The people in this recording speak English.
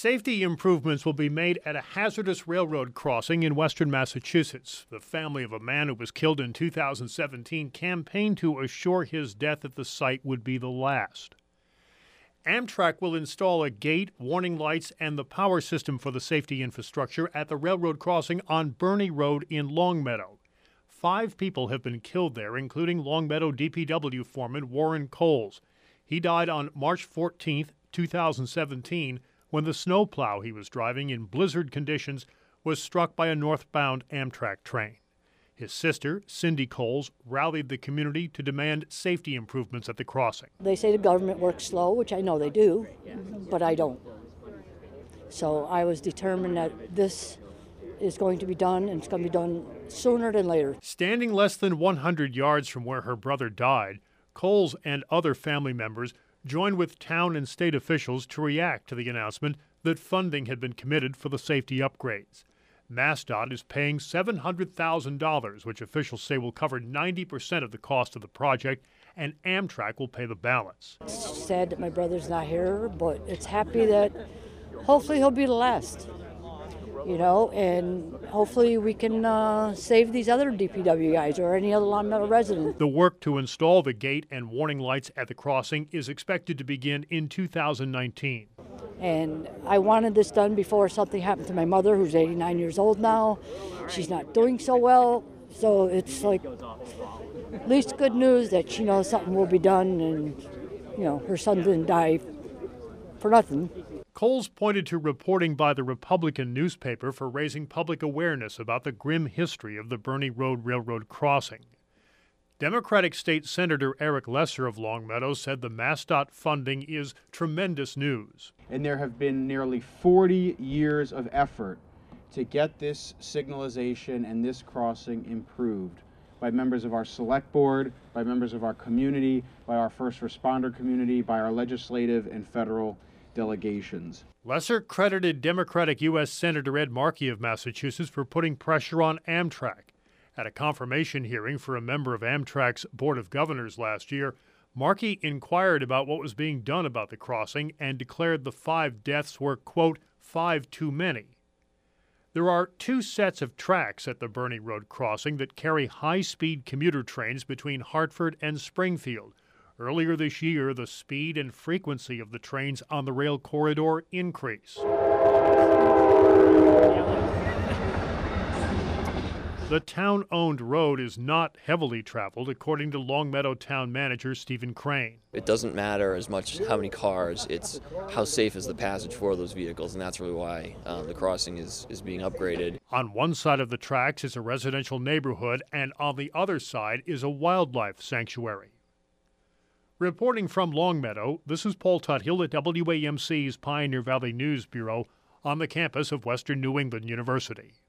Safety improvements will be made at a hazardous railroad crossing in western Massachusetts. The family of a man who was killed in 2017 campaigned to assure his death at the site would be the last. Amtrak will install a gate, warning lights, and the power system for the safety infrastructure at the railroad crossing on Burney Road in Longmeadow. 5 people have been killed there, including Longmeadow DPW foreman Warren Coles. He died on March 14, 2017, when the snowplow he was driving in blizzard conditions was struck by a northbound Amtrak train. His sister, Cindy Coles, rallied the community to demand safety improvements at the crossing. They say the government works slow, which I know they do, but I don't. So I was determined that this is going to be done, and it's going to be done sooner than later. Standing less than 100 yards from where her brother died, Coles and other family members joined with town and state officials to react to the announcement that funding had been committed for the safety upgrades. MassDOT is paying $700,000, which officials say will cover 90% of the cost of the project, and Amtrak will pay the balance. It's sad that my brother's not here, but it's happy that hopefully he'll be the last, and hopefully we can save these other DPW guys or any other Longmeadow resident. The work to install the gate and warning lights at the crossing is expected to begin in 2019. And I wanted this done before something happened to my mother, who's 89 years old now. She's not doing so well, so it's like at least good news that she knows something will be done, and her son didn't die for nothing. Coles pointed to reporting by the Republican newspaper for raising public awareness about the grim history of the Burney Road Railroad crossing. Democratic State Senator Eric Lesser of Longmeadow said the MassDOT funding is tremendous news. And there have been nearly 40 years of effort to get this signalization and this crossing improved by members of our select board, by members of our community, by our first responder community, by our legislative and federal delegations. Lesser credited Democratic U.S. Senator Ed Markey of Massachusetts for putting pressure on Amtrak. At a confirmation hearing for a member of Amtrak's Board of Governors last year, Markey inquired about what was being done about the crossing and declared the 5 deaths were, quote, 5 too many. There are 2 sets of tracks at the Burney Road crossing that carry high-speed commuter trains between Hartford and Springfield. Earlier this year, the speed and frequency of the trains on the rail corridor increased. The town-owned road is not heavily traveled, according to Longmeadow town manager Stephen Crane. It doesn't matter as much how many cars, it's how safe is the passage for those vehicles, and that's really why the crossing is being upgraded. On one side of the tracks is a residential neighborhood, and on the other side is a wildlife sanctuary. Reporting from Longmeadow, this is Paul Tuthill at WAMC's Pioneer Valley News Bureau on the campus of Western New England University.